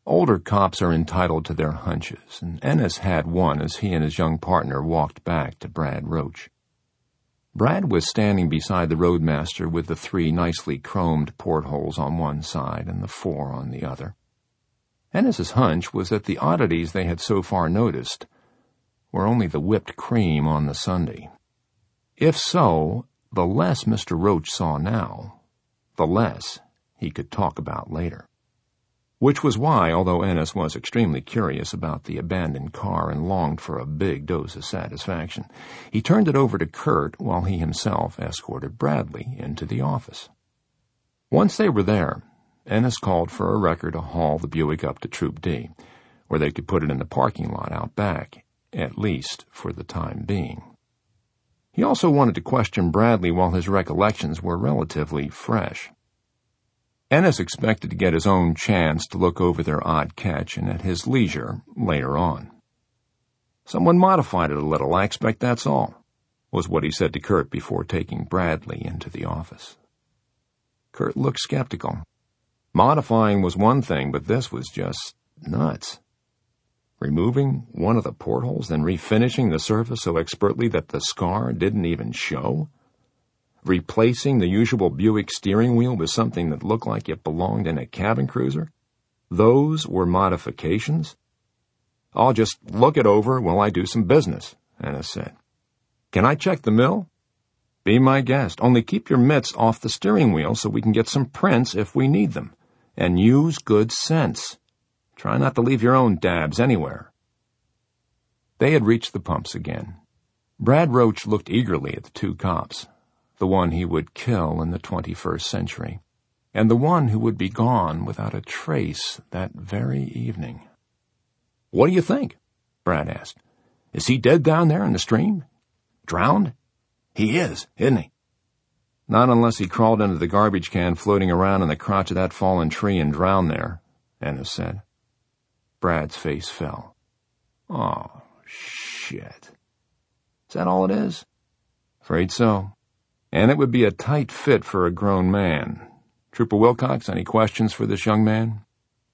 Older cops are entitled to their hunches, and Ennis had one as he and his young partner walked back to Brad Roach. Brad was standing beside the roadmaster with the 3 nicely chromed portholes on one side and the 4 on the other. Ennis's hunch was that the oddities they had so far noticed were only the whipped cream on the sundae. If so, the less Mr. Roach saw now, the less he could talk about later. Which was why, although Ennis was extremely curious about the abandoned car and longed for a big dose of satisfaction, he turned it over to Kurt while he himself escorted Bradley into the office. Once they were there, Ennis called for a wrecker to haul the Buick up to Troop D, where they could put it in the parking lot out back, at least for the time being. He also wanted to question Bradley while his recollections were relatively fresh. Ennis expected to get his own chance to look over their odd catch and at his leisure later on. "Someone modified it a little, I expect that's all," was what he said to Kurt before taking Bradley into the office. Kurt looked skeptical. Modifying was one thing, but this was just nuts. Removing one of the portholes, then refinishing the surface so expertly that the scar didn't even show? Replacing the usual Buick steering wheel with something that looked like it belonged in a cabin cruiser? Those were modifications? "I'll just look it over while I do some business," Ennis said. "Can I check the mill?" "Be my guest. Only keep your mitts off the steering wheel so we can get some prints if we need them. And use good sense. Try not to leave your own dabs anywhere." They had reached the pumps again. Brad Roach looked eagerly at the 2 cops. The one he would kill in the 21st century, and the one who would be gone without a trace that very evening. "What do you think?" Brad asked. "Is he dead down there in the stream? Drowned?" "He is, isn't he?" "Not unless he crawled into the garbage can floating around in the crotch of that fallen tree and drowned there," Ennis said. Brad's face fell. "Oh, shit. Is that all it is?" "Afraid so. And it would be a tight fit for a grown man. Trooper Wilcox, any questions for this young man?"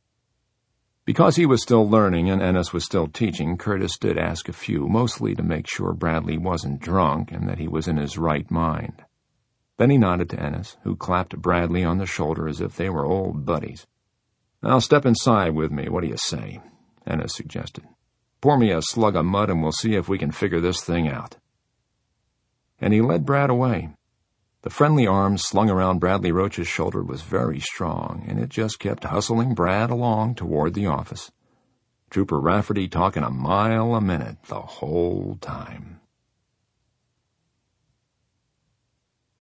Because he was still learning and Ennis was still teaching, Curtis did ask a few, mostly to make sure Bradley wasn't drunk and that he was in his right mind. Then he nodded to Ennis, who clapped Bradley on the shoulder as if they were old buddies. "Now step inside with me, what do you say?" Ennis suggested. "Pour me a slug of mud and we'll see if we can figure this thing out." And he led Brad away. The friendly arm slung around Bradley Roach's shoulder was very strong, and it just kept hustling Brad along toward the office. Trooper Rafferty talking a mile a minute the whole time.